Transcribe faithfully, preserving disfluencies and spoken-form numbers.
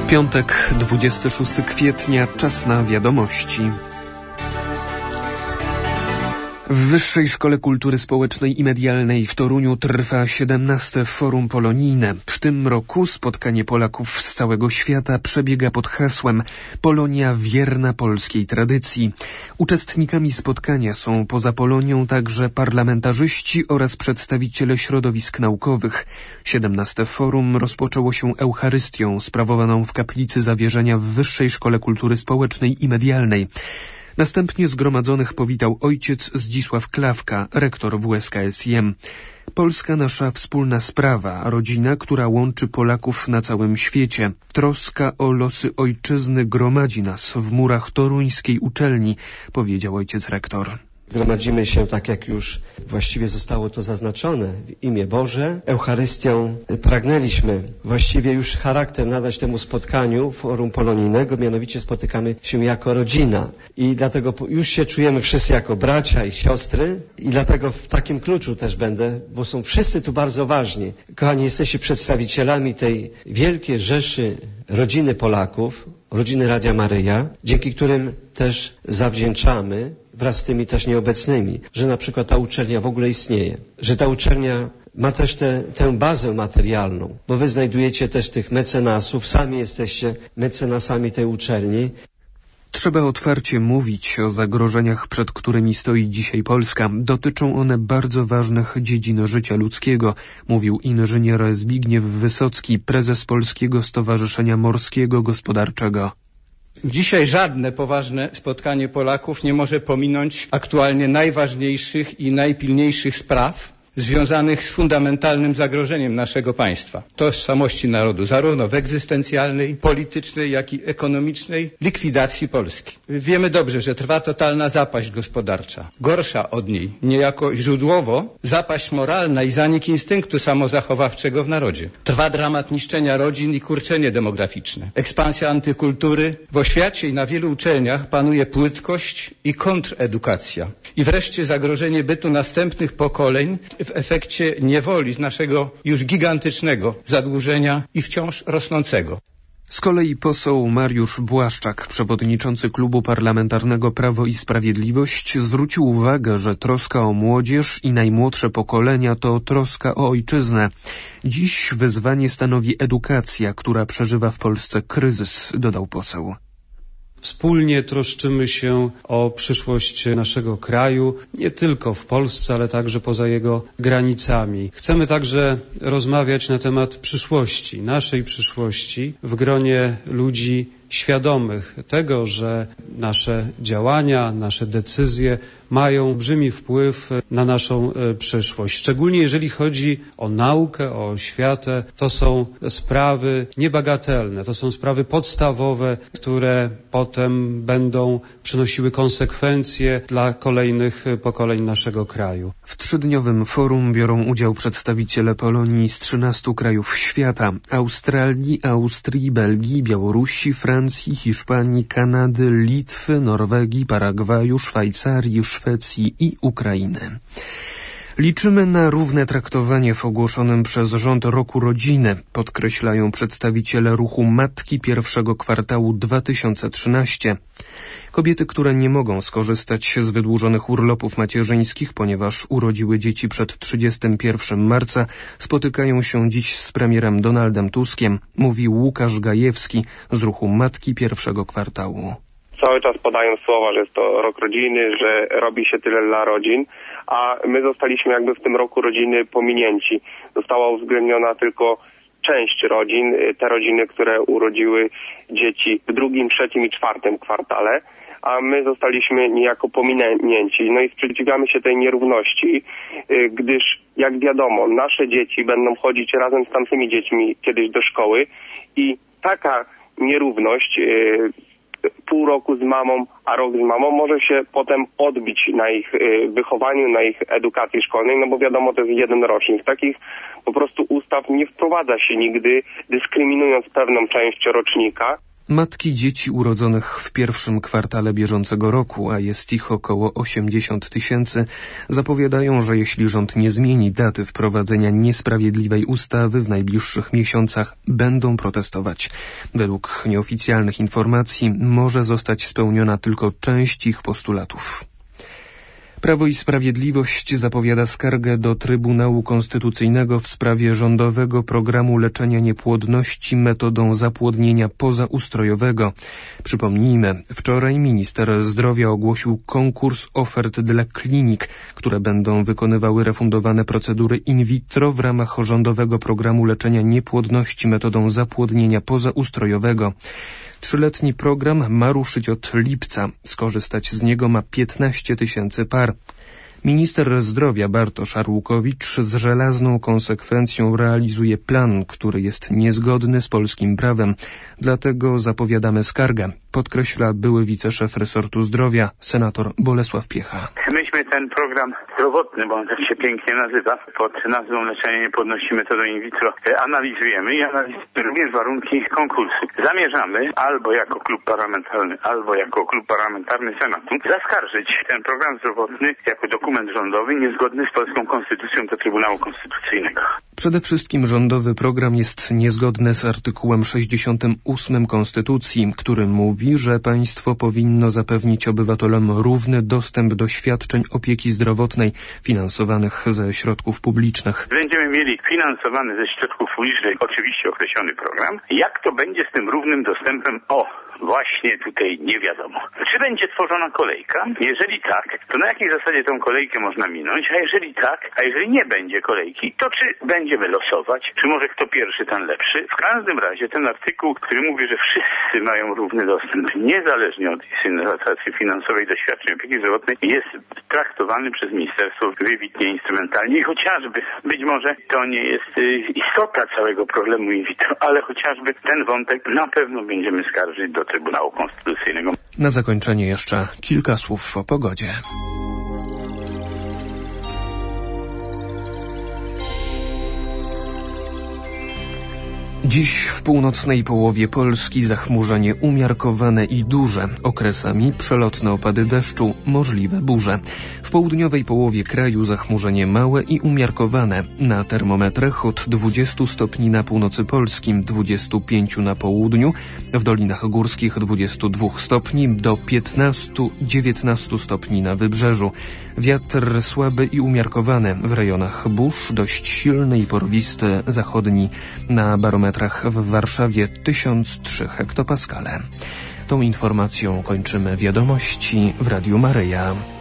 Piątek, dwudziestego szóstego kwietnia, czas na wiadomości. W Wyższej Szkole Kultury Społecznej i Medialnej w Toruniu trwa siedemnaste Forum Polonijne. W tym roku spotkanie Polaków z całego świata przebiega pod hasłem Polonia wierna polskiej tradycji. Uczestnikami spotkania są poza Polonią także parlamentarzyści oraz przedstawiciele środowisk naukowych. siedemnaste Forum rozpoczęło się Eucharystią sprawowaną w Kaplicy Zawierzenia w Wyższej Szkole Kultury Społecznej i Medialnej. Następnie zgromadzonych powitał ojciec Zdzisław Klawka, rektor W S K S I M. Polska nasza wspólna sprawa, rodzina, która łączy Polaków na całym świecie. Troska o losy ojczyzny gromadzi nas w murach toruńskiej uczelni, powiedział ojciec rektor. Gromadzimy się, tak jak już właściwie zostało to zaznaczone, w imię Boże. Eucharystią pragnęliśmy właściwie już charakter nadać temu spotkaniu Forum Polonijnego, mianowicie spotykamy się jako rodzina. I dlatego już się czujemy wszyscy jako bracia i siostry i dlatego w takim kluczu też będę, bo są wszyscy tu bardzo ważni. Kochani, jesteście przedstawicielami tej wielkiej rzeszy rodziny Polaków, rodziny Radia Maryja, dzięki którym też zawdzięczamy wraz z tymi też nieobecnymi, że na przykład ta uczelnia w ogóle istnieje, że ta uczelnia ma też te, tę bazę materialną, bo wy znajdujecie też tych mecenasów, sami jesteście mecenasami tej uczelni. Trzeba otwarcie mówić o zagrożeniach, przed którymi stoi dzisiaj Polska. Dotyczą one bardzo ważnych dziedzin życia ludzkiego, mówił inżynier Zbigniew Wysocki, prezes Polskiego Stowarzyszenia Morskiego Gospodarczego. Dzisiaj żadne poważne spotkanie Polaków nie może pominąć aktualnie najważniejszych i najpilniejszych spraw związanych z fundamentalnym zagrożeniem naszego państwa, tożsamości narodu, zarówno w egzystencjalnej, politycznej, jak i ekonomicznej likwidacji Polski. Wiemy dobrze, że trwa totalna zapaść gospodarcza. Gorsza od niej, niejako źródłowo, zapaść moralna i zanik instynktu samozachowawczego w narodzie. Trwa dramat niszczenia rodzin i kurczenie demograficzne. Ekspansja antykultury. W oświacie i na wielu uczelniach panuje płytkość i kontredukacja. I wreszcie zagrożenie bytu następnych pokoleń w efekcie niewoli z naszego już gigantycznego zadłużenia i wciąż rosnącego. Z kolei poseł Mariusz Błaszczak, przewodniczący Klubu Parlamentarnego Prawo i Sprawiedliwość, zwrócił uwagę, że troska o młodzież i najmłodsze pokolenia to troska o ojczyznę. Dziś wyzwanie stanowi edukacja, która przeżywa w Polsce kryzys, dodał poseł. Wspólnie troszczymy się o przyszłość naszego kraju, nie tylko w Polsce, ale także poza jego granicami. Chcemy także rozmawiać na temat przyszłości, naszej przyszłości w gronie ludzi świadomych tego, że nasze działania, nasze decyzje mają olbrzymi wpływ na naszą przyszłość. Szczególnie jeżeli chodzi o naukę, o oświatę, to są sprawy niebagatelne, to są sprawy podstawowe, które potem będą przynosiły konsekwencje dla kolejnych pokoleń naszego kraju. W trzydniowym forum biorą udział przedstawiciele Polonii z trzynastu krajów świata: Australii, Austrii, Belgii, Białorusi, Francji, Hiszpanii, Kanady, Litwy, Norwegii, Paragwaju, Szwajcarii, Szwecji i Ukrainy. Liczymy na równe traktowanie w ogłoszonym przez rząd roku rodziny, podkreślają przedstawiciele ruchu Matki pierwszego kwartału dwa tysiące trzynastego. Kobiety, które nie mogą skorzystać z wydłużonych urlopów macierzyńskich, ponieważ urodziły dzieci przed trzydziestego pierwszego marca, spotykają się dziś z premierem Donaldem Tuskiem, mówi Łukasz Gajewski z ruchu Matki pierwszego kwartału. Cały czas podają słowa, że jest to rok rodziny, że robi się tyle dla rodzin, a my zostaliśmy jakby w tym roku rodziny pominięci. Została uwzględniona tylko część rodzin, te rodziny, które urodziły dzieci w drugim, trzecim i czwartym kwartale, a my zostaliśmy niejako pominięci. No i sprzeciwiamy się tej nierówności, gdyż jak wiadomo, nasze dzieci będą chodzić razem z tamtymi dziećmi kiedyś do szkoły i taka nierówność, pół roku z mamą, a rok z mamą, może się potem odbić na ich wychowaniu, na ich edukacji szkolnej, no bo wiadomo, to jest jeden rocznik. Takich po prostu ustaw nie wprowadza się nigdy, dyskryminując pewną część rocznika. Matki dzieci urodzonych w pierwszym kwartale bieżącego roku, a jest ich około osiemdziesiąt tysięcy, zapowiadają, że jeśli rząd nie zmieni daty wprowadzenia niesprawiedliwej ustawy w najbliższych miesiącach, będą protestować. Według nieoficjalnych informacji może zostać spełniona tylko część ich postulatów. Prawo i Sprawiedliwość zapowiada skargę do Trybunału Konstytucyjnego w sprawie rządowego programu leczenia niepłodności metodą zapłodnienia pozaustrojowego. Przypomnijmy, wczoraj minister zdrowia ogłosił konkurs ofert dla klinik, które będą wykonywały refundowane procedury in vitro w ramach rządowego programu leczenia niepłodności metodą zapłodnienia pozaustrojowego. Trzyletni program ma ruszyć od lipca. Skorzystać z niego ma piętnaście tysięcy par. Minister zdrowia Bartosz Arłukowicz z żelazną konsekwencją realizuje plan, który jest niezgodny z polskim prawem. Dlatego zapowiadamy skargę, podkreśla były wiceszef resortu zdrowia, senator Bolesław Piecha. Myśmy ten program zdrowotny, bo on tak się pięknie nazywa, pod nazwą leczenia niepłodności metodą in vitro, analizujemy i analizujemy również warunki konkursu. Zamierzamy albo jako klub parlamentarny, albo jako klub parlamentarny Senatu zaskarżyć ten program zdrowotny jako dokument rządowy niezgodny z polską konstytucją do Trybunału Konstytucyjnego. Przede wszystkim rządowy program jest niezgodny z artykułem sześćdziesiątym ósmym Konstytucji, który mówi, że państwo powinno zapewnić obywatelom równy dostęp do świadczeń opieki zdrowotnej finansowanych ze środków publicznych. Będziemy mieli finansowany ze środków publicznych oczywiście określony program. Jak to będzie z tym równym dostępem? O, właśnie tutaj nie wiadomo. Czy będzie tworzona kolejka? Jeżeli tak, to na jakiej zasadzie tą kolejkę można minąć? A jeżeli tak, a jeżeli nie będzie kolejki, to czy będziemy losować? Czy może kto pierwszy, ten lepszy? W każdym razie ten artykuł, który mówi, że wszyscy mają równy dostęp, niezależnie od sytuacji finansowej do świadczeń opieki zdrowotnej, jest traktowany przez ministerstwo wybitnie instrumentalnie i chociażby, być może to nie jest istota całego problemu in vitro, ale chociażby ten wątek na pewno będziemy skarżyć do Trybunału Konstytucyjnego. Na zakończenie jeszcze kilka słów o pogodzie. Dziś w północnej połowie Polski zachmurzenie umiarkowane i duże, okresami przelotne opady deszczu, możliwe burze. W południowej połowie kraju zachmurzenie małe i umiarkowane. Na termometrach od dwudziestu stopni na północy polskim, dwudziestu pięciu na południu, w dolinach górskich dwudziestu dwóch stopni do piętnastu do dziewiętnastu stopni na wybrzeżu. Wiatr słaby i umiarkowany, w rejonach burz dość silny i porwisty zachodni. Na barometrach w Warszawie tysiąc trzy hektopaskale. Tą informacją kończymy wiadomości w Radiu Maryja.